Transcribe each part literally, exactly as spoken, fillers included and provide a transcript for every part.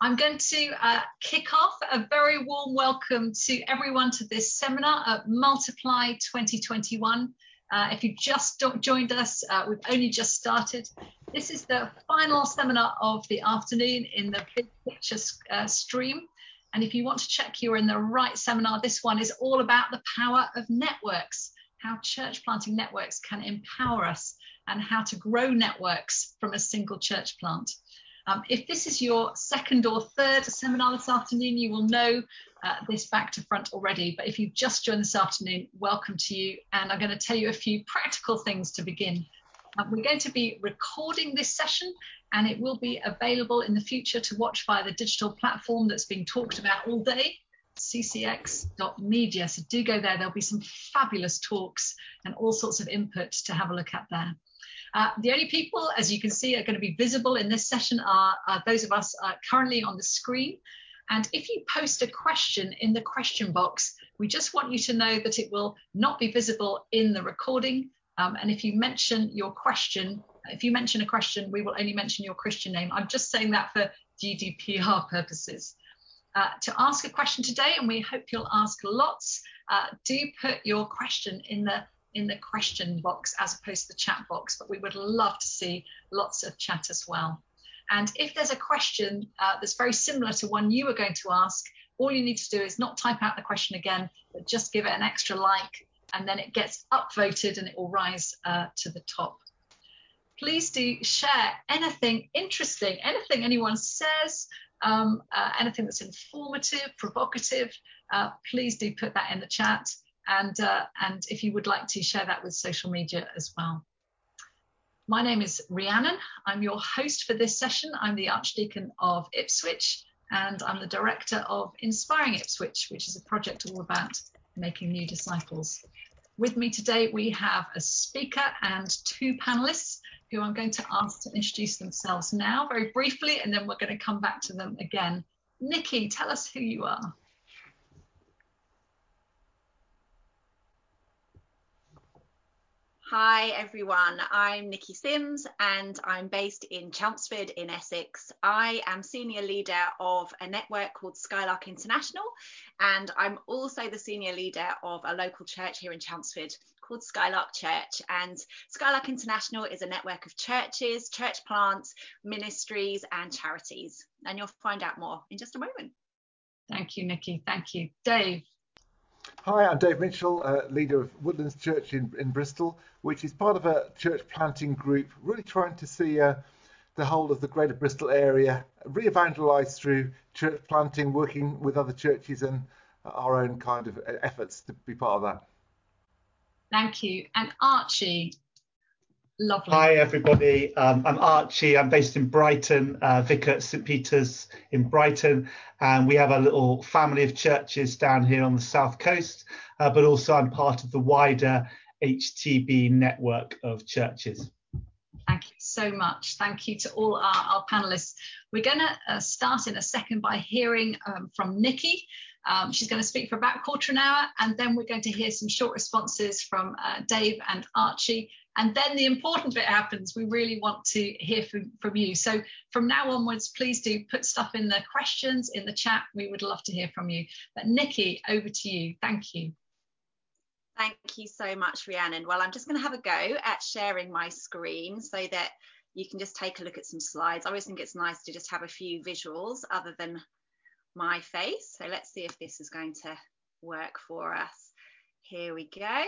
I'm going to uh, kick off a very warm welcome to everyone to this seminar at Multiply twenty twenty-one. Uh, if you've just joined us, uh, we've only just started. This is the final seminar of the afternoon in the Big Picture uh, stream. And if you want to check you're in the right seminar, this one is all about the power of networks, how church planting networks can empower us, and how to grow networks from a single church plant. Um, if this is your second or third seminar this afternoon, you will know uh, this back to front already. But if you've just joined this afternoon, welcome to you. And I'm going to tell you a few practical things to begin. Uh, we're going to be recording this session, and it will be available in the future to watch via the digital platform that's being talked about all day, c c x dot media. So do go there. There'll be some fabulous talks and all sorts of input to have a look at there. Uh, the only people, as you can see, are going to be visible in this session are, are those of us uh, currently on the screen. And if you post a question in the question box, we just want you to know that it will not be visible in the recording. Um, and if you mention your question, if you mention a question, we will only mention your Christian name. I'm just saying that for G D P R purposes. Uh, to ask a question today, and we hope you'll ask lots, uh, do put your question in the in the question box as opposed to the chat box, but we would love to see lots of chat as well. And if there's a question uh, that's very similar to one you were going to ask, all you need to do is not type out the question again, but just give it an extra like, and then it gets upvoted and it will rise uh, to the top. Please do share anything interesting, anything anyone says, um, uh, anything that's informative, provocative, uh, please do put that in the chat. And, uh, and if you would like to share that with social media as well. My name is Rhiannon. I'm your host for this session. I'm the Archdeacon of Ipswich, and I'm the director of Inspiring Ipswich, which is a project all about making new disciples. With me today, we have a speaker and two panelists who I'm going to ask to introduce themselves now very briefly, and then we're going to come back to them again. Nikki, tell us who you are. Hi everyone, I'm Nikki Sims and I'm based in Chelmsford in Essex. I am senior leader of a network called Skylark International, and I'm also the senior leader of a local church here in Chelmsford called Skylark Church. And Skylark International is a network of churches, church plants, ministries and charities. And you'll find out more in just a moment. Thank you, Nikki. Thank you. Dave. Hi, I'm Dave Mitchell, uh, leader of Woodlands Church in, in Bristol, which is part of a church planting group, really trying to see uh, the whole of the greater Bristol area re-evangelised through church planting, working with other churches and our own kind of efforts to be part of that. Thank you. And Archie. Lovely. Hi everybody, um, I'm Archie, I'm based in Brighton, uh, vicar at St Peter's in Brighton, and we have a little family of churches down here on the south coast, uh, but also I'm part of the wider H T B network of churches. Thank you so much. Thank you to all our, our panelists. We're going to uh, start in a second by hearing um, from Nikki. Um, she's going to speak for about a quarter of an hour, and then we're going to hear some short responses from uh, Dave and Archie. And then the important bit happens. We really want to hear from, from you. So from now onwards, please do put stuff in the questions, in the chat. We would love to hear from you. But Nikki, over to you. Thank you. Thank you so much, Rhiannon. Well, I'm just going to have a go at sharing my screen so that you can just take a look at some slides. I always think it's nice to just have a few visuals other than my face. So let's see if this is going to work for us. Here we go.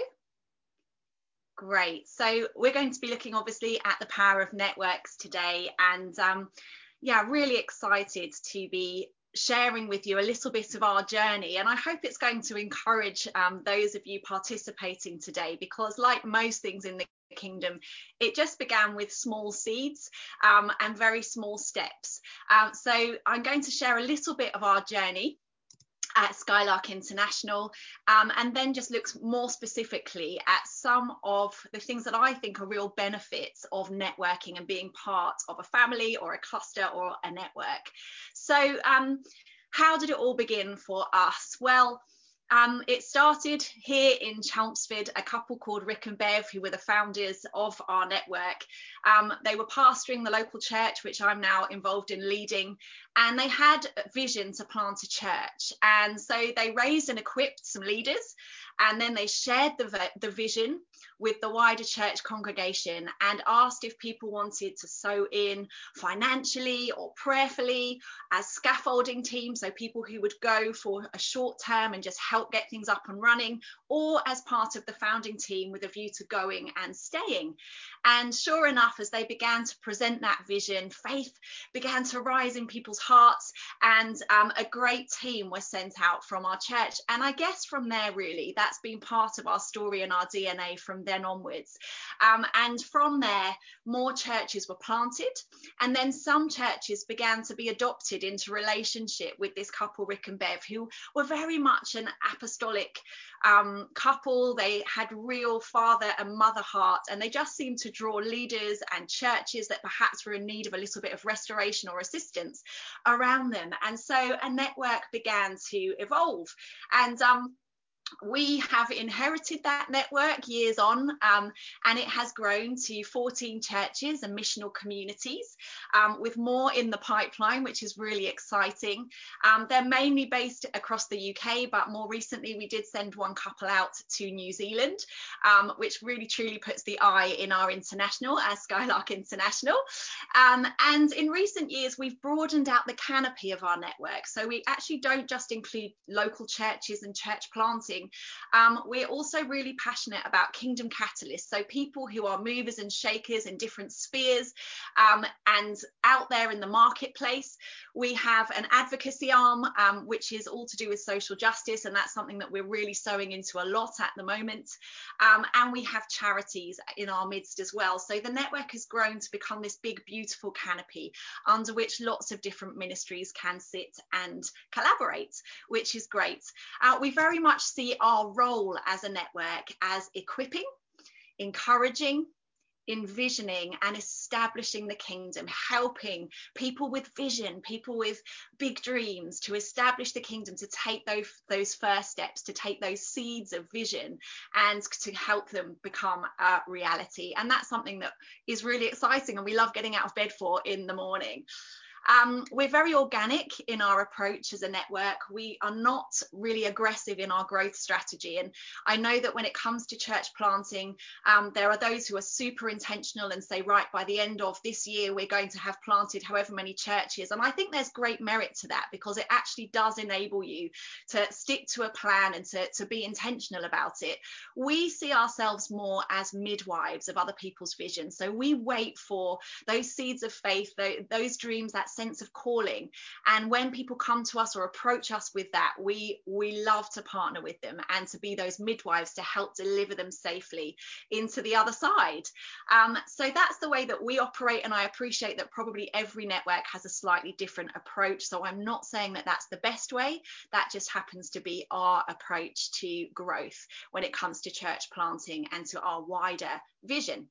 Great. So we're going to be looking obviously at the power of networks today, and um, yeah, really excited to be sharing with you a little bit of our journey, and I hope it's going to encourage um, those of you participating today, because like most things in the kingdom, it just began with small seeds um, and very small steps. Um, so I'm going to share a little bit of our journey at Skylark International, um, and then just looks more specifically at some of the things that I think are real benefits of networking and being part of a family or a cluster or a network. So um, how did it all begin for us? Well, Um, it started here in Chelmsford, a couple called Rick and Bev, who were the founders of our network. Um, they were pastoring the local church, which I'm now involved in leading, and they had a vision to plant a church. And so they raised and equipped some leaders, and then they shared the, the vision with the wider church congregation and asked if people wanted to sow in financially or prayerfully as scaffolding teams, so people who would go for a short term and just help get things up and running, or as part of the founding team with a view to going and staying. And sure enough, as they began to present that vision, faith began to rise in people's hearts, and um, a great team was sent out from our church. And I guess from there, really, that's been part of our story and our D N A from then onwards. Um, and from there, more churches were planted, and then some churches began to be adopted into relationship with this couple, Rick and Bev, who were very much an apostolic um, couple. They had real father and mother heart, and they just seemed to draw leaders and churches that perhaps were in need of a little bit of restoration or assistance around them. And so a network began to evolve. And um, we have inherited that network years on, um, and it has grown to fourteen churches and missional communities, um, with more in the pipeline, which is really exciting. Um, they're mainly based across the U K, but more recently we did send one couple out to New Zealand, um, which really truly puts the I in our international as Skylark International. Um, and in recent years, we've broadened out the canopy of our network. So we actually don't just include local churches and church planting. Um, we're also really passionate about kingdom catalysts, so people who are movers and shakers in different spheres um, and out there in the marketplace. We have an advocacy arm, um, which is all to do with social justice, and that's something that we're really sowing into a lot at the moment. Um, and we have charities in our midst as well. So the network has grown to become this big, beautiful canopy under which lots of different ministries can sit and collaborate, which is great. Uh, we very much see our role as a network as equipping, encouraging, envisioning and establishing the kingdom, helping people with vision, people with big dreams to establish the kingdom, to take those, those first steps, to take those seeds of vision and to help them become a reality. And that's something that is really exciting and we love getting out of bed for in the morning. Um, we're very organic in our approach as a network. We are not really aggressive in our growth strategy. And I know that when it comes to church planting, um, there are those who are super intentional and say, right, by the end of this year, we're going to have planted however many churches. And I think there's great merit to that because it actually does enable you to stick to a plan and to, to be intentional about it. We see ourselves more as midwives of other people's vision. So we wait for those seeds of faith, those dreams, that sense of calling, and when people come to us or approach us with that, we we love to partner with them and to be those midwives to help deliver them safely into the other side. Um, so that's the way that we operate, and I appreciate that probably every network has a slightly different approach, so I'm not saying that that's the best way. That just happens to be our approach to growth when it comes to church planting and to our wider vision.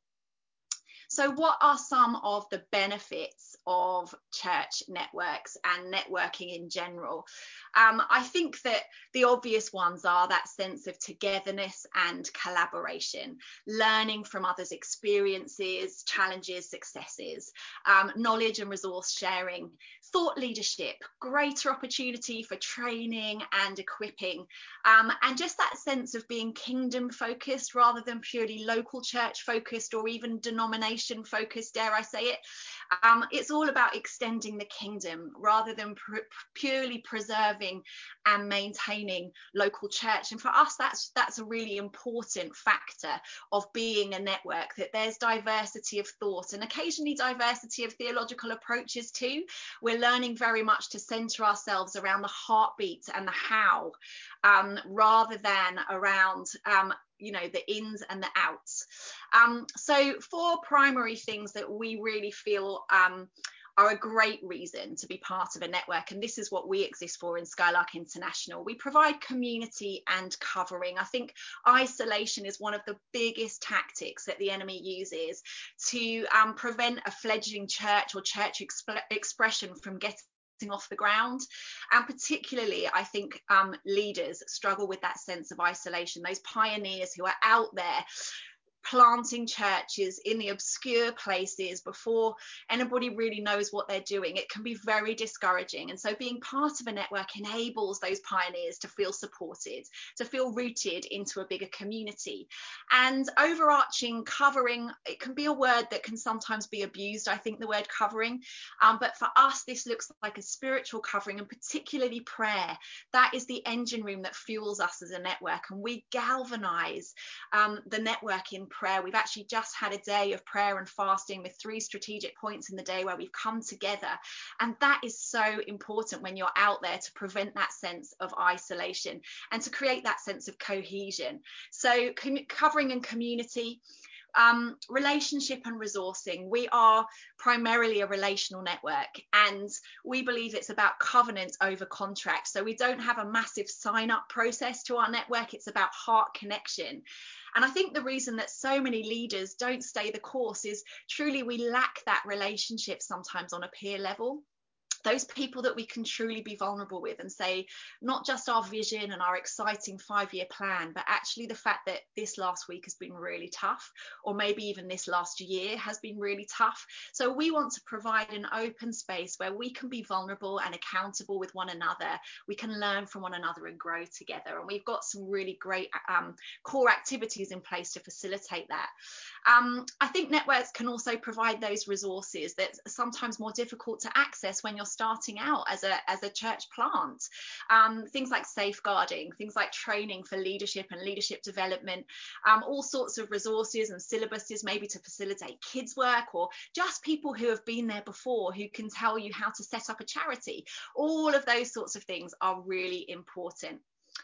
So what are some of the benefits of church networks and networking in general? Um, I think that the obvious ones are that sense of togetherness and collaboration, learning from others' experiences, challenges, successes, um, knowledge and resource sharing, thought leadership, greater opportunity for training and equipping, um, and just that sense of being kingdom focused rather than purely local church focused or even denomination focused, dare I say it. Um, it's all about extending the kingdom rather than pr- purely preserving and maintaining local church. And for us, that's that's a really important factor of being a network, that there's diversity of thought and occasionally diversity of theological approaches too. We're learning very much to center ourselves around the heartbeat and the how, um, rather than around um, you know, the ins and the outs. Um, so four primary things that we really feel um, are a great reason to be part of a network, and this is what we exist for in Skylark International. We provide community and covering. I think isolation is one of the biggest tactics that the enemy uses to um, prevent a fledgling church or church exp- expression from getting off the ground. And particularly, I think um, leaders struggle with that sense of isolation, those pioneers who are out there planting churches in the obscure places before anybody really knows what they're doing. It can be very discouraging. And so being part of a network enables those pioneers to feel supported, to feel rooted into a bigger community. And overarching covering, it can be a word that can sometimes be abused, I think, the word covering. Um, but for us, this looks like a spiritual covering, and particularly prayer. That is the engine room that fuels us as a network. And we galvanize um, the network in prayer. We've actually just had a day of prayer and fasting with three strategic points in the day where we've come together. And that is so important when you're out there, to prevent that sense of isolation and to create that sense of cohesion. So com- covering and community. Um, relationship and resourcing. We are primarily a relational network, and we believe it's about covenant over contract. So we don't have a massive sign up process to our network. It's about heart connection. And I think the reason that so many leaders don't stay the course is truly we lack that relationship sometimes on a peer level. Those people that we can truly be vulnerable with and say, not just our vision and our exciting five-year plan, but actually the fact that this last week has been really tough, or maybe even this last year has been really tough. So we want to provide an open space where we can be vulnerable and accountable with one another. We can learn from one another and grow together. And we've got some really great um, core activities in place to facilitate that. Um, I think networks can also provide those resources that's sometimes more difficult to access when you're starting out as a as a church plant. Um, things like safeguarding, things like training for leadership and leadership development, um, all sorts of resources and syllabuses maybe to facilitate kids work, or just people who have been there before who can tell you how to set up a charity. All of those sorts of things are really important.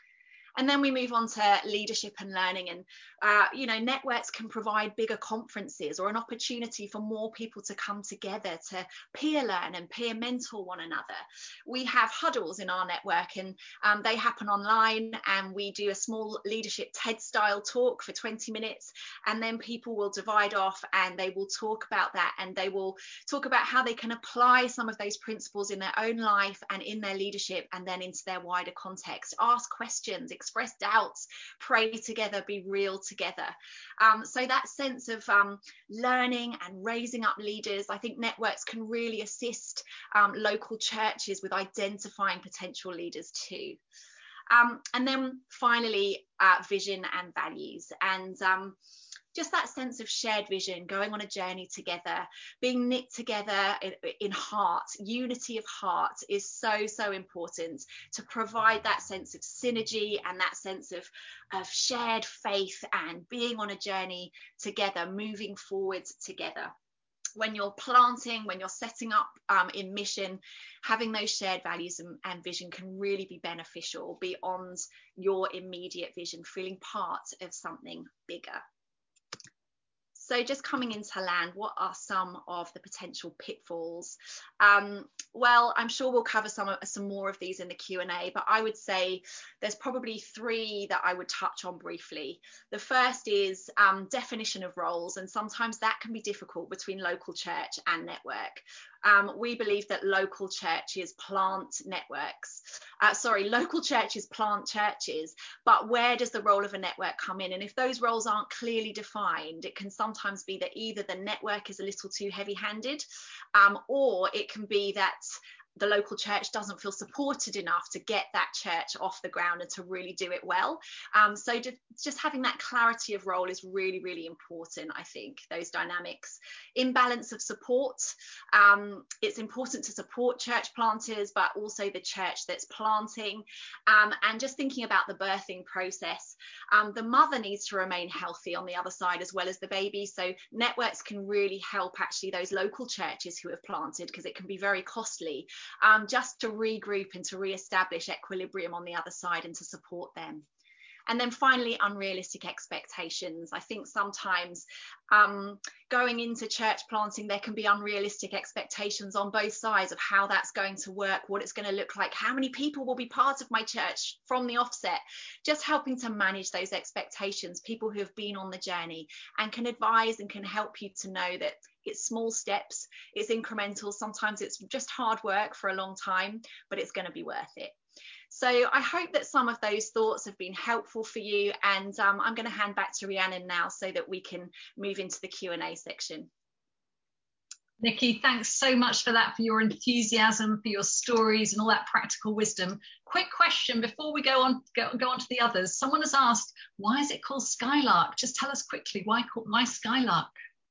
And then we move on to leadership and learning. And, uh, you know, networks can provide bigger conferences or an opportunity for more people to come together to peer learn and peer mentor one another. We have huddles in our network, and um, they happen online, and we do a small leadership TED style talk for twenty minutes. And then people will divide off and they will talk about that, and they will talk about how they can apply some of those principles in their own life and in their leadership, and then into their wider context. Ask questions, express doubts, pray together, be real together. Um, so that sense of um, learning and raising up leaders, I think networks can really assist um, local churches with identifying potential leaders too. Um, and then finally, uh, vision and values. And um, just that sense of shared vision, going on a journey together, being knit together in, in heart, unity of heart is so, so important to provide that sense of synergy and that sense of, of shared faith and being on a journey together, moving forward together. When you're planting, when you're setting up um, in mission, having those shared values and, and vision can really be beneficial beyond your immediate vision, feeling part of something bigger. So just coming into land, what are some of the potential pitfalls? Um, well, I'm sure we'll cover some, some more of these in the Q and A, but I would say there's probably three that I would touch on briefly. The first is um, definition of roles, and sometimes that can be difficult between local church and network. Um, we believe that local churches plant networks. Uh, sorry, local churches plant churches, but where does the role of a network come in? And if those roles aren't clearly defined, it can sometimes be that either the network is a little too heavy-handed, um, or it can be that the local church doesn't feel supported enough to get that church off the ground and to really do it well. Um, so just, just having that clarity of role is really, really important, I think, those dynamics. Imbalance of support. Um, it's important to support church planters, but also the church that's planting. Um, and just thinking about the birthing process, um, the mother needs to remain healthy on the other side as well as the baby. So networks can really help actually those local churches who have planted, because it can be very costly. Um, just to regroup and to re-establish equilibrium on the other side and to support them. And then finally, unrealistic expectations. I think sometimes um, going into church planting, there can be unrealistic expectations on both sides of how that's going to work, what it's going to look like, how many people will be part of my church from the offset. Just helping to manage those expectations, people who have been on the journey and can advise and can help you to know that it's small steps, it's incremental. Sometimes it's just hard work for a long time, but it's going to be worth it. So I hope that some of those thoughts have been helpful for you, and um, I'm going to hand back to Rhiannon now so that we can move into the Q and A section. Nikki, thanks so much for that, for your enthusiasm, for your stories and all that practical wisdom. Quick question before we go on go, go on to the others. Someone has asked, why is it called Skylark? Just tell us quickly, why, why Skylark?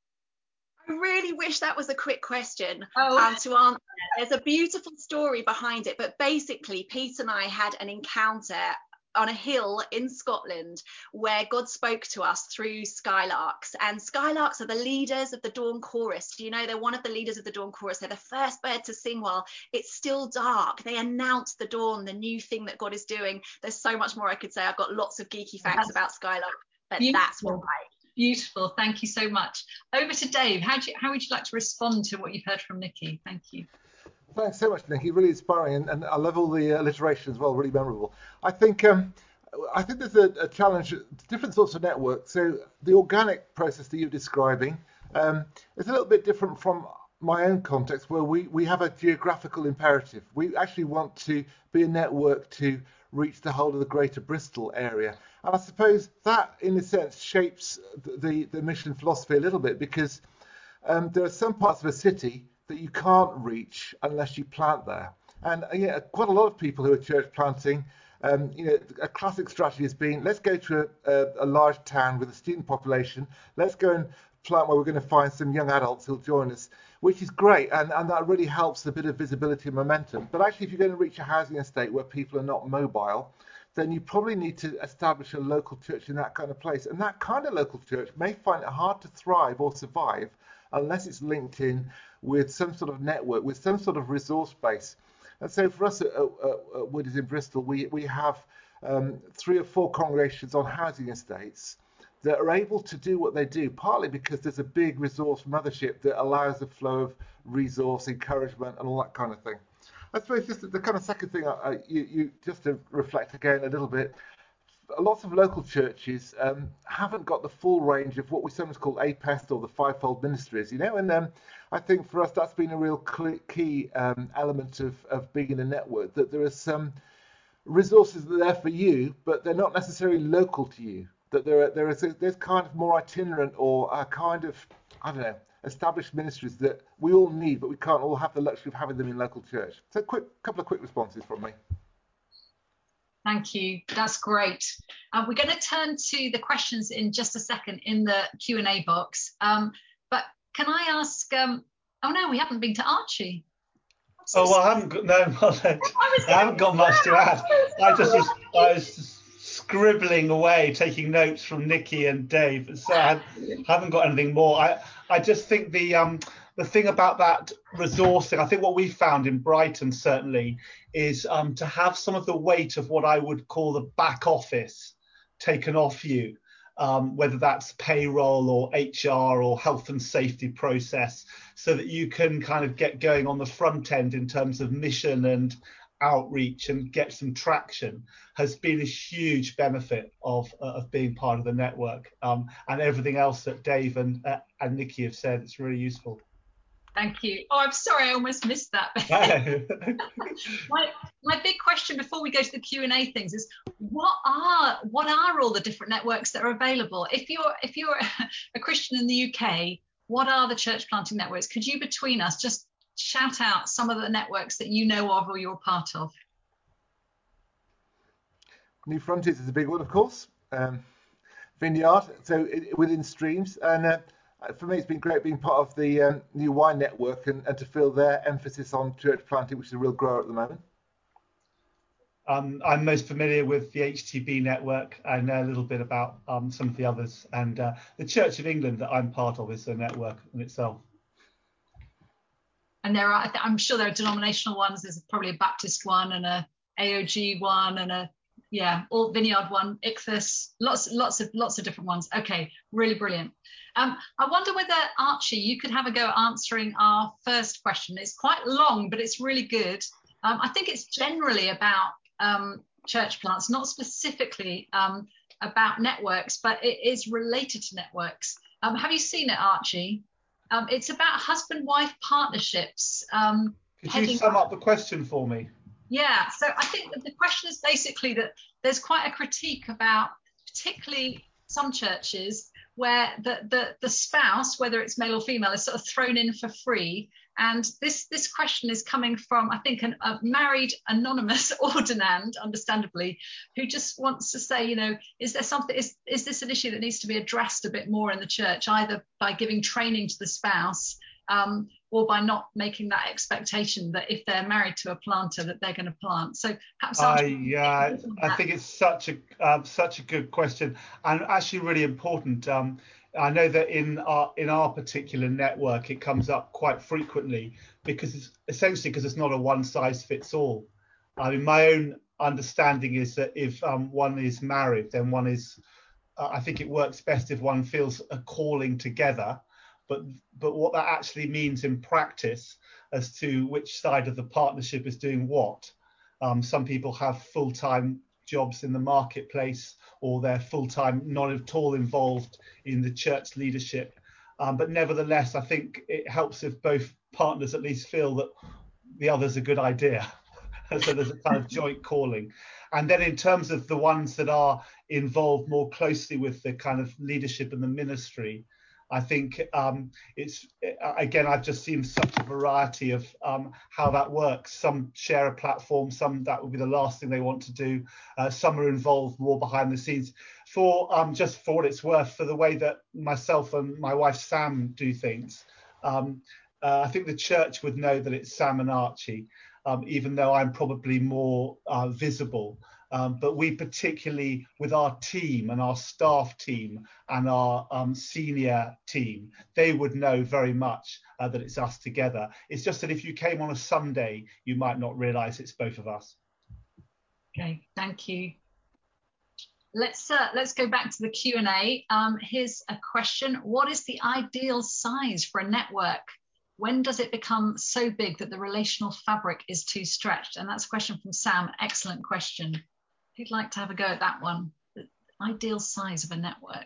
I really wish that was a quick question oh. um, to answer. There's a beautiful story behind it, but basically Pete and I had an encounter on a hill in Scotland where God spoke to us through skylarks, and skylarks are the leaders of the dawn chorus. You know, they're one of the leaders of the dawn chorus. They're the first bird to sing while it's still dark. They announce the dawn, the new thing that God is doing. There's so much more I could say. I've got lots of geeky facts that's about skylark, but beautiful. That's what I Beautiful, thank you so much. Over to Dave. How, do you, how would you like to respond to what you've heard from Nikki? Thank you. Thanks so much, Nikki. Really inspiring, and, and I love all the alliteration as well. Really memorable. I think um, I think there's a, a challenge. Different sorts of networks. So the organic process that you're describing um, is a little bit different from my own context, where we we have a geographical imperative. We actually want to be a network to reach the whole of the Greater Bristol area. And I suppose that, in a sense, shapes the, the mission philosophy a little bit, because um, there are some parts of a city that you can't reach unless you plant there. And uh, yeah, quite a lot of people who are church planting, um, you know, a classic strategy has been, let's go to a, a, a large town with a student population, let's go and plant where we're going to find some young adults who'll join us, which is great, and, and that really helps a bit of visibility and momentum. But actually, if you're going to reach a housing estate where people are not mobile, then you probably need to establish a local church in that kind of place. And that kind of local church may find it hard to thrive or survive unless it's linked in with some sort of network, with some sort of resource base. And so for us at, at, at Wooders in Bristol, we, we have um, three or four congregations on housing estates that are able to do what they do, partly because there's a big resource mothership that allows the flow of resource, encouragement, and all that kind of thing. I suppose just the kind of second thing, I, you, you just to reflect again a little bit, lots of local churches um, haven't got the full range of what we sometimes call A P E S T, or the fivefold ministries, you know, and um, I think for us that's been a real key um, element of, of being in a network, that there are some resources that are there for you, but they're not necessarily local to you, that there are, there is a, there's kind of more itinerant or a kind of, I don't know, established ministries that we all need, but we can't all have the luxury of having them in local church. So a quick couple of quick responses from me. Thank you. That's great. Uh, we're going to turn to the questions in just a second in the Q and A box. Um, but can I ask, um, oh no, we haven't been to Archie. So oh, well, I haven't got, no, well, I, I haven't got much to add. I just was, I was just scribbling away, taking notes from Nikki and Dave. So I haven't got anything more. I, I just think the, um, the thing about that resourcing, I think what we found in Brighton certainly is um, to have some of the weight of what I would call the back office taken off you, um, whether that's payroll or H R or health and safety process, so that you can kind of get going on the front end in terms of mission and outreach and get some traction, has been a huge benefit of uh, of being part of the network, um, and everything else that Dave and uh, and Nikki have said. It's really useful. Thank you. Oh, I'm sorry, I almost missed that. my, my big question before we go to the Q and A things is, what are what are all the different networks that are available? If you're if you're a Christian in the U K, what are the church planting networks? Could you, between us, just shout out some of the networks that you know of or you're part of? New Frontiers is a big one, of course. Um, Vineyard, so it, within Streams, and uh, for me, it's been great being part of the um, New Wine Network and, and to feel their emphasis on church planting, which is a real grower at the moment. Um, I'm most familiar with the H T B network. I know a little bit about um, some of the others, and uh, the Church of England that I'm part of is a network in itself. And there are, I'm sure there are denominational ones. There's probably a Baptist one and a A O G one and a Yeah, all Vineyard One, Ichthus, lots, lots of, lots of different ones. Okay, really brilliant. Um, I wonder whether Archie, you could have a go at answering our first question. It's quite long, but it's really good. Um, I think it's generally about um, church plants, not specifically um, about networks, but it is related to networks. Um, have you seen it, Archie? Um, it's about husband-wife partnerships. Um, Could heading... you sum up the question for me? Yeah, so I think that the question is basically that there's quite a critique about particularly some churches where the, the, the spouse, whether it's male or female, is sort of thrown in for free. And this, this question is coming from, I think, an, a married anonymous ordinand, understandably, who just wants to say, you know, is there something, is, is this an issue that needs to be addressed a bit more in the church, either by giving training to the spouse, um, or by not making that expectation that if they're married to a planter that they're going to plant. So perhaps I yeah, I think it's such a um, such a good question, and actually really important. Um, I know that in our in our particular network it comes up quite frequently because it's essentially because it's not a one size fits all. I mean, my own understanding is that if um, one is married, then one is. Uh, I think it works best if one feels a calling together. But, but what that actually means in practice as to which side of the partnership is doing what. Um, some people have full-time jobs in the marketplace, or they're full-time, not at all involved in the church leadership. Um, but nevertheless, I think it helps if both partners at least feel that the other's a good idea. So there's a kind of joint calling. And then in terms of the ones that are involved more closely with the kind of leadership and the ministry, I think um, it's, again, I've just seen such a variety of um, how that works. Some share a platform, some that would be the last thing they want to do. Uh, some are involved more behind the scenes. For um, just for what it's worth, for the way that myself and my wife Sam do things, um, uh, I think the church would know that it's Sam and Archie, um, even though I'm probably more uh, visible. Um, but we particularly, with our team and our staff team and our um, senior team, they would know very much uh, that it's us together. It's just that if you came on a Sunday, you might not realise it's both of us. Okay, thank you. Let's uh, let's go back to the Q and A. Um, here's a question. What is the ideal size for a network? When does it become so big that the relational fabric is too stretched? And that's a question from Sam. Excellent question. Who'd like to have a go at that one? The ideal size of a network.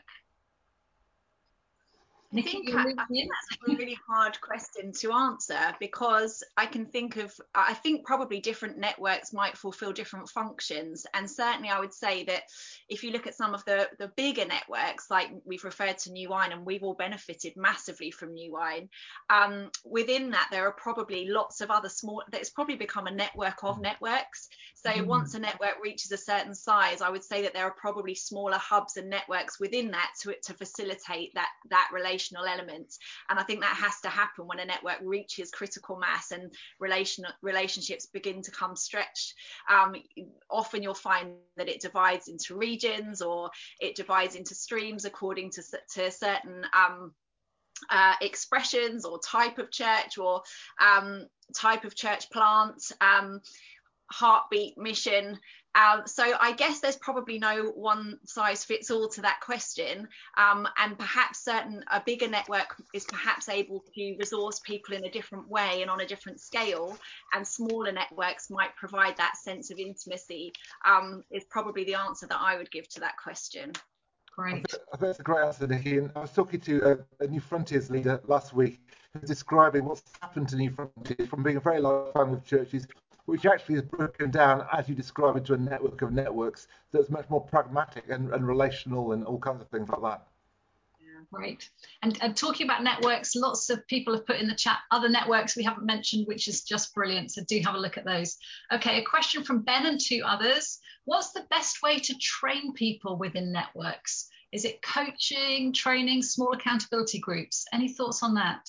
I think, I, I think that's a really hard question to answer, because I can think of, I think probably different networks might fulfill different functions. And certainly I would say that if you look at some of the, the bigger networks, like we've referred to New Wine, and we've all benefited massively from New Wine, um, within that there are probably lots of other small, it's probably become a network of networks. So mm. once a network reaches a certain size, I would say that there are probably smaller hubs and networks within that to, to facilitate that, that relationship element. And I think that has to happen when a network reaches critical mass and relation relationships begin to come stretched. Um, often you'll find that it divides into regions, or it divides into streams according to, to certain um, uh, expressions or type of church, or um, type of church plant, um, heartbeat, mission. Um, so I guess there's probably no one size fits all to that question, um, and perhaps certain a bigger network is perhaps able to resource people in a different way and on a different scale, and smaller networks might provide that sense of intimacy. Um, is probably the answer that I would give to that question. Great. I think, I think that's a great answer, Nikki. And I was talking to a, a New Frontiers leader last week who's describing what's happened to New Frontiers from being a very large family of churches, which actually has broken down, as you describe, into a network of networks that's much more pragmatic and, and relational and all kinds of things like that. Yeah, great. And, and talking about networks, lots of people have put in the chat other networks we haven't mentioned, which is just brilliant. So do have a look at those. Okay, a question from Ben and two others. What's the best way to train people within networks? Is it coaching, training, small accountability groups? Any thoughts on that?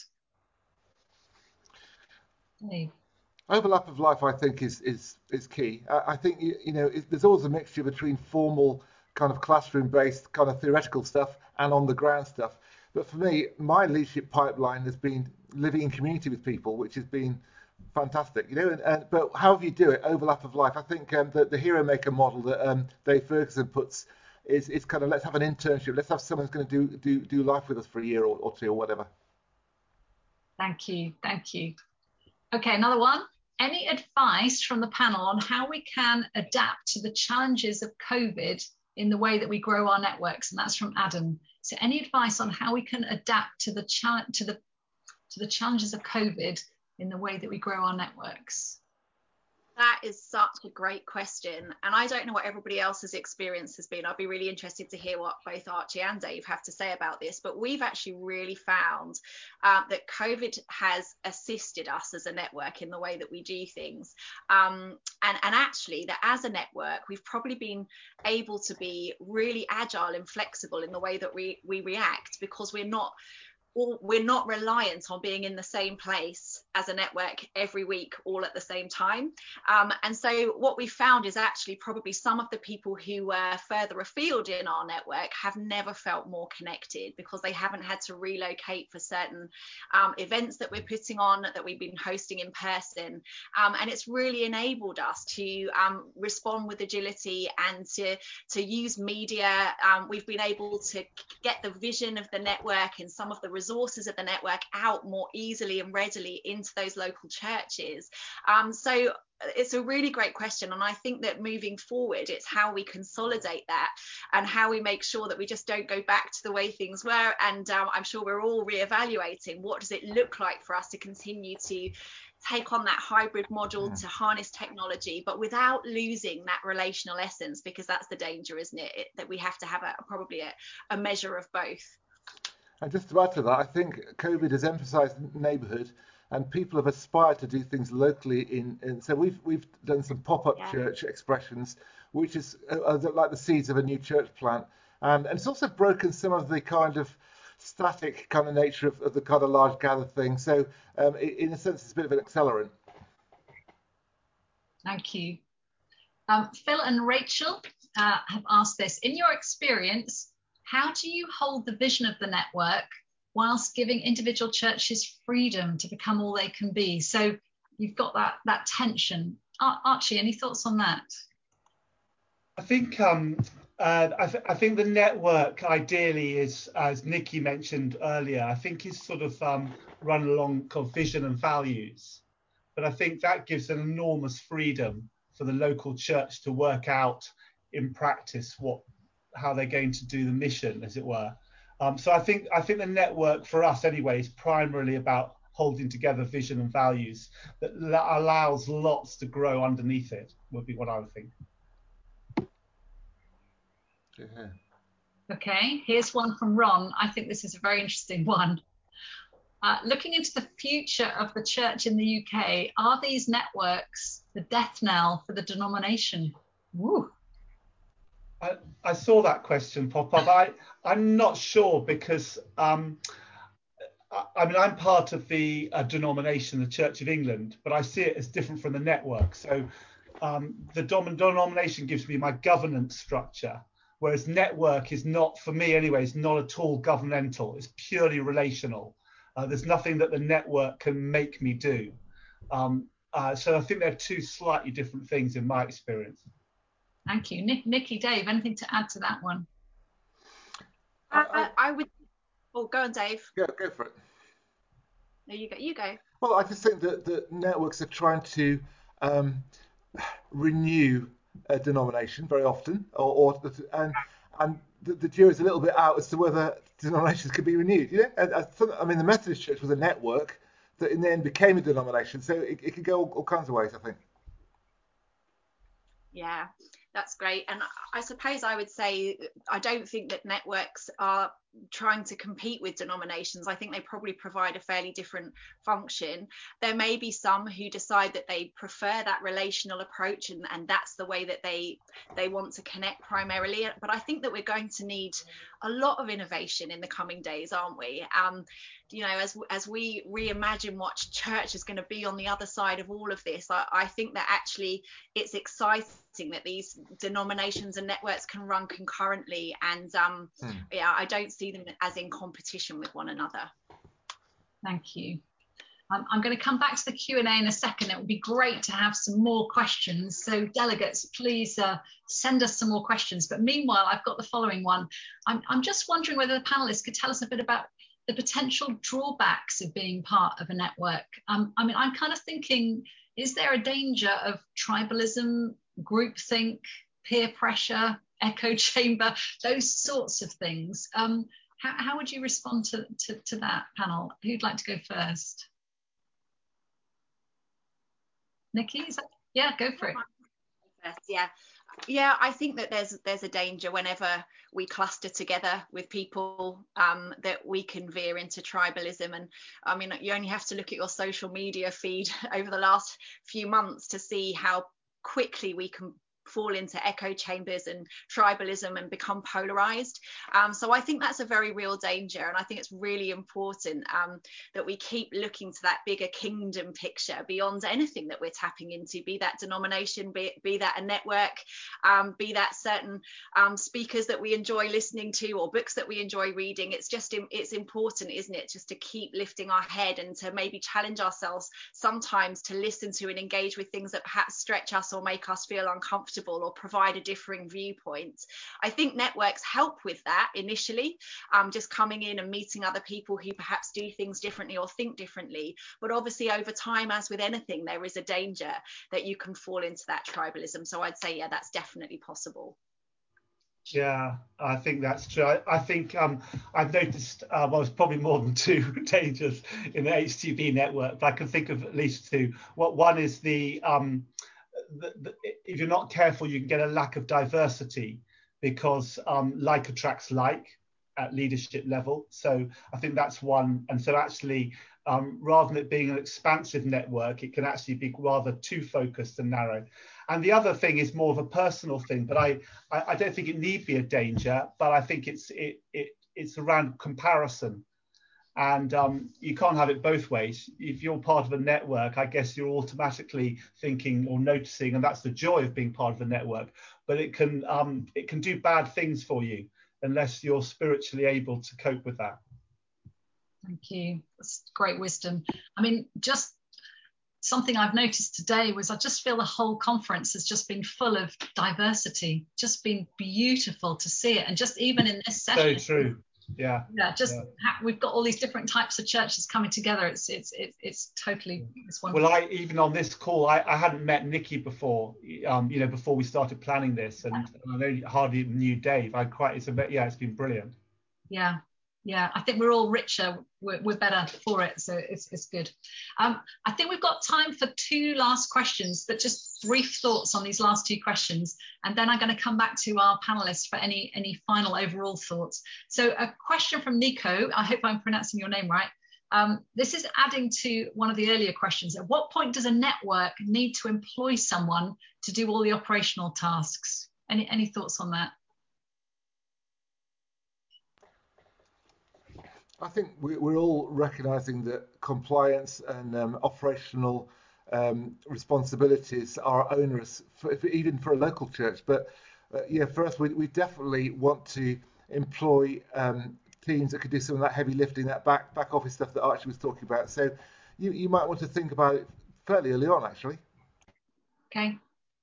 Hey. Overlap of life, I think, is is is key. I, I think you, you know it, there's always a mixture between formal kind of classroom-based kind of theoretical stuff and on-the-ground stuff. But for me, my leadership pipeline has been living in community with people, which has been Fantastic, you know, and, and, but however you do it, overlap of life. I think um, the, the Hero Maker model that um, Dave Ferguson puts is, is kind of, let's have an internship, let's have someone who's going to do, do do life with us for a year or, or two or whatever. Thank you, thank you. Okay, another one. Any advice from the panel on how we can adapt to the challenges of COVID in the way that we grow our networks? And that's from Adam. So any advice on how we can adapt to the cha- to the to the challenges of COVID in the way that we grow our networks? That is such a great question. And I don't know what everybody else's experience has been. I'd be really interested to hear what both Archie and Dave have to say about this. But we've actually really found um, that COVID has assisted us as a network in the way that we do things. Um, and, and actually that as a network, we've probably been able to be really agile and flexible in the way that we, we react, because we're not we're not reliant on being in the same place as a network every week all at the same time. Um, and so what we found is actually probably some of the people who were further afield in our network have never felt more connected, because they haven't had to relocate for certain um, events that we're putting on, that we've been hosting in person. Um, and it's really enabled us to um, respond with agility and to, to use media. Um, we've been able to get the vision of the network and some of the resources of the network out more easily and readily into those local churches. Um, so it's a really great question, and I think that moving forward it's how we consolidate that and how we make sure that we just don't go back to the way things were. And um, I'm sure we're all reevaluating what does it look like for us to continue to take on that hybrid model, to harness technology, but without losing that relational essence, because that's the danger, isn't it, it that we have to have a, probably a, a measure of both. And just to add to that, I think COVID has emphasised neighbourhood, and people have aspired to do things locally. In, in so we've we've done some pop-up yeah. church expressions, which is uh, like the seeds of a new church plant, and, and it's also broken some of the kind of static kind of nature of, of the kind of large gathered thing. So um, in a sense, it's a bit of an accelerant. Thank you. Um, Phil and Rachel uh, have asked this. In your experience, how do you hold the vision of the network whilst giving individual churches freedom to become all they can be? So you've got that that tension. Ar- Archie, any thoughts on that? I think um, uh, I, th- I think the network ideally is, as Nikki mentioned earlier, I think is sort of um, run along kind of vision and values. But I think that gives an enormous freedom for the local church to work out in practice what how they're going to do the mission, as it were. Um, so I think I think the network for us anyway is primarily about holding together vision and values that l- allows lots to grow underneath it, would be what I would think. Yeah. Okay, here's one from Ron. I think this is a very interesting one. Uh, looking into the future of the church in the U K, are these networks the death knell for the denomination? Woo. I, I saw that question pop up. I, I'm not sure because, um, I, I mean, I'm part of the uh, denomination, the Church of England, but I see it as different from the network. So um, the dom- denomination gives me my governance structure, whereas network is not, for me anyway, it's not at all governmental. It's purely relational. Uh, there's nothing that the network can make me do. Um, uh, so I think they're two slightly different things in my experience. Thank you. Nick, Nikki, Dave, anything to add to that one? Uh, I, I would. Oh, go on, Dave. Yeah, go for it. No, you go. You go. Well, I just think that the networks are trying to um, renew a denomination very often, or, or and and the, the jury's a little bit out as to whether denominations could be renewed. You know, and, and some, I mean, the Methodist Church was a network that in the end became a denomination, so it, it could go all, all kinds of ways, I think. Yeah, that's great. And I suppose I would say I don't think that networks are trying to compete with denominations. I think they probably provide a fairly different function. There may be some who decide that they prefer that relational approach, and, and that's the way that they they want to connect primarily. But I think that we're going to need a lot of innovation in the coming days, aren't we? Um, you know, as as we reimagine what church is going to be on the other side of all of this, I, I think that actually it's exciting that these denominations and networks can run concurrently, and um, hmm. yeah, I don't see them as in competition with one another. Thank you. Um, I'm going to come back to the Q and A in a second. It would be great to have some more questions. So delegates, please uh, send us some more questions. But meanwhile, I've got the following one. I'm, I'm just wondering whether the panelists could tell us a bit about the potential drawbacks of being part of a network. Um, I mean, I'm kind of thinking, is there a danger of tribalism, groupthink, peer pressure, echo chamber, those sorts of things? Um, how, how would you respond to, to, to that, panel? Who'd like to go first? Nikki, is that, yeah, go for it. Yeah, yeah, I think that there's there's a danger whenever we cluster together with people um, that we can veer into tribalism. And I mean, you only have to look at your social media feed over the last few months to see how quickly we can fall into echo chambers and tribalism and become polarized. Um, so I think that's a very real danger, and I think it's really important um, that we keep looking to that bigger kingdom picture beyond anything that we're tapping into, be that denomination, be, be that a network, um, be that certain um, speakers that we enjoy listening to or books that we enjoy reading. It's just it's important, isn't it, just to keep lifting our head and to maybe challenge ourselves sometimes to listen to and engage with things that perhaps stretch us or make us feel uncomfortable or provide a differing viewpoint. I think networks help with that initially, um, just coming in and meeting other people who perhaps do things differently or think differently. But obviously over time, as with anything, there is a danger that you can fall into that tribalism. So I'd say, yeah, that's definitely possible. Yeah, I think that's true. I, I think um, I've noticed uh, well, there's probably more than two dangers in the H T B network, but I can think of at least two. What one is the um, The, the, if you're not careful, you can get a lack of diversity because um, like attracts like at leadership level. So I think that's one. And so actually, um, rather than it being an expansive network, it can actually be rather too focused and narrow. And the other thing is more of a personal thing, but I, I, I don't think it need be a danger, but I think it's, it, it, it's around comparison. And um, you can't have it both ways. If you're part of a network, I guess you're automatically thinking or noticing, and that's the joy of being part of a network. But it can um, it can do bad things for you unless you're spiritually able to cope with that. Thank you. That's great wisdom. I mean, just something I've noticed today was I just feel the whole conference has just been full of diversity, just been beautiful to see it. And just even in this session. So true. Yeah, yeah, just yeah. Ha- we've got all these different types of churches coming together. It's it's it's, it's totally it's wonderful. Well, I even on this call, I, I hadn't met Nikki before, um, you know, before we started planning this, and, and I know hardly even knew Dave. I quite it's a bit, yeah, it's been brilliant. Yeah, yeah, I think we're all richer. We're, we're better for it, so it's it's good. Um, I think we've got time for two last questions, but just brief thoughts on these last two questions, and then I'm going to come back to our panelists for any any final overall thoughts. So a question from Nico. I hope I'm pronouncing your name right. Um, this is adding to one of the earlier questions. At what point does a network need to employ someone to do all the operational tasks? Any any thoughts on that? I think we, we're all recognising that compliance and um, operational um, responsibilities are onerous, for, for, even for a local church. But uh, yeah, for us, we, we definitely want to employ um, teams that could do some of that heavy lifting, that back back office stuff that Archie was talking about. So you, you might want to think about it fairly early on, actually. Okay.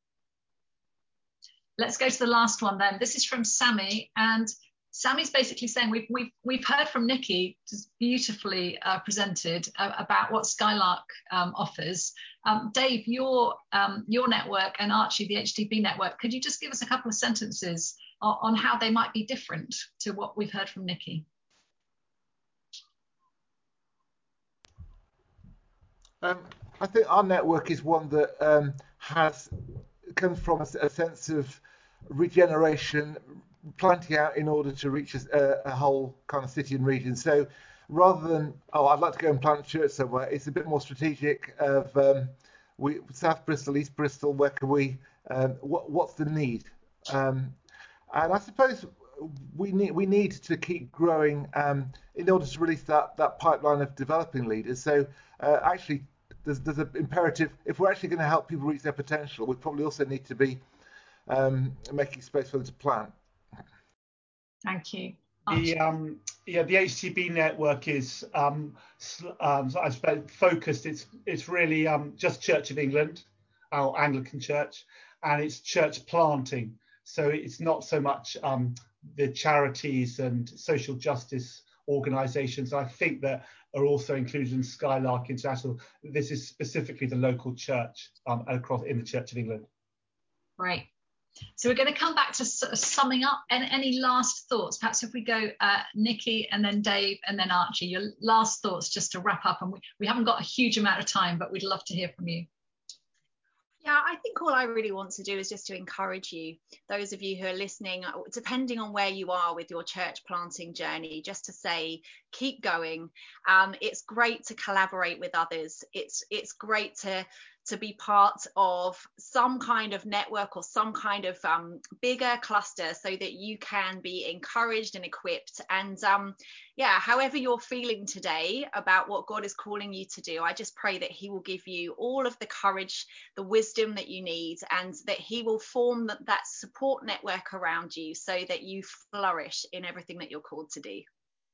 Let's go to the last one then. This is from Sammy, and Sammy's basically saying we've we've we've heard from Nikki, just beautifully uh, presented uh, about what Skylark um, offers. Um, Dave, your um, your network and Archie, the H T B network, could you just give us a couple of sentences on, on how they might be different to what we've heard from Nikki? Um, I think our network is one that um, has comes from a, a sense of regeneration, planting out in order to reach a, a whole kind of city and region. So rather than, oh, I'd like to go and plant a church somewhere, it's a bit more strategic of um, we South Bristol, East Bristol, where can we, um, what, what's the need? Um, and I suppose we need we need to keep growing um, in order to release that, that pipeline of developing leaders. So uh, actually, there's, there's an imperative, if we're actually going to help people reach their potential, we probably also need to be um, making space for them to plant. Thank you. The, um, yeah, the H T B network is um, um, so I suppose focused. It's it's really um, just Church of England, our Anglican Church, and it's church planting. So it's not so much um, the charities and social justice organisations, I think, that are also included in Skylark International. This is specifically the local church um, across in the Church of England. Right. So we're going to come back to sort of summing up. And any last thoughts? Perhaps if we go uh, Nikki and then Dave and then Archie, your last thoughts just to wrap up. And we, we haven't got a huge amount of time, but we'd love to hear from you. Yeah, I think all I really want to do is just to encourage you, those of you who are listening, depending on where you are with your church planting journey, just to say, keep going. Um, it's great to collaborate with others. It's it's great to to be part of some kind of network or some kind of um, bigger cluster so that you can be encouraged and equipped. And um, yeah, however you're feeling today about what God is calling you to do, I just pray that he will give you all of the courage, the wisdom that you need, and that he will form that, that support network around you so that you flourish in everything that you're called to do.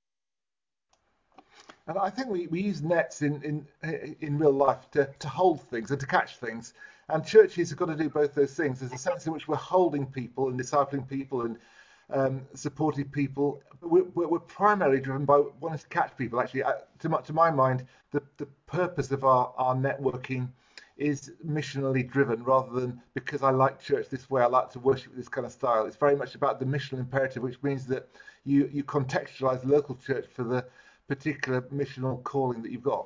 And I think we, we use nets in, in in real life to, to hold things and to catch things. And churches have got to do both those things. There's a sense in which we're holding people and discipling people and um, supporting people. But we're, we're primarily driven by wanting to catch people. Actually, to my, to my mind, the, the purpose of our, our networking is missionally driven rather than because I like church this way, I like to worship this kind of style. It's very much about the missional imperative, which means that you, you contextualize the local church for the particular missional calling that you've got.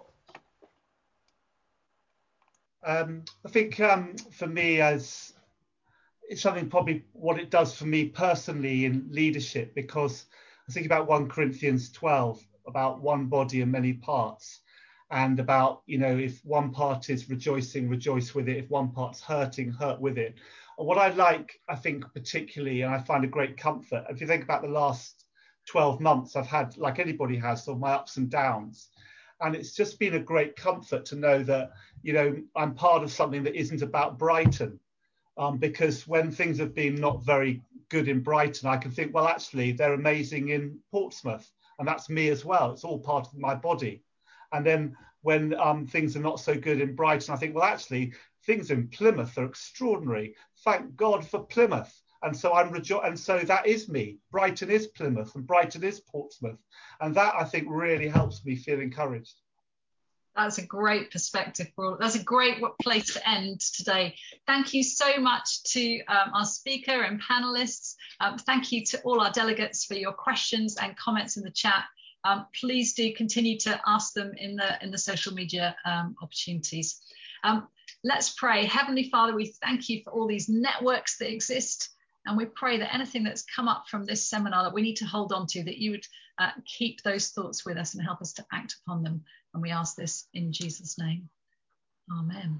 Um, I think um, for me, as it's something probably what it does for me personally in leadership, because I think about First Corinthians twelve, about one body and many parts, and about, you know, if one part is rejoicing, rejoice with it. If one part's hurting, hurt with it. And what I like, I think particularly, and I find a great comfort, if you think about the last twelve months, I've had, like anybody has, sort of my ups and downs. And it's just been a great comfort to know that, you know, I'm part of something that isn't about Brighton. Um, because when things have been not very good in Brighton, I can think, well, actually, they're amazing in Portsmouth. And that's me as well. It's all part of my body. And then when um, things are not so good in Brighton, I think, well, actually, things in Plymouth are extraordinary. Thank God for Plymouth. And so I'm rejo- and so that is me. Brighton is Plymouth and Brighton is Portsmouth. And that, I think, really helps me feel encouraged. That's a great perspective. That's a great place to end today. Thank you so much to um, our speaker and panelists. Um, thank you to all our delegates for your questions and comments in the chat. Um, please do continue to ask them in the in the social media um, opportunities. Um, let's pray. Heavenly Father, we thank you for all these networks that exist. And we pray that anything that's come up from this seminar that we need to hold on to, that you would uh, keep those thoughts with us and help us to act upon them. And we ask this in Jesus' name. Amen.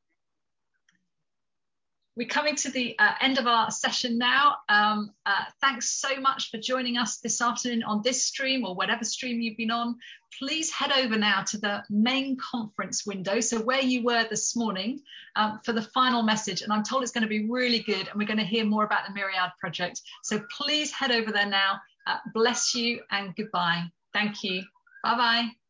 We're coming to the uh, end of our session now. Um, uh, thanks so much for joining us this afternoon on this stream or whatever stream you've been on. Please head over now to the main conference window, so where you were this morning, um, for the final message. And I'm told it's going to be really good, and we're going to hear more about the Myriad Project. So please head over there now. Uh, bless you and goodbye. Thank you. Bye-bye.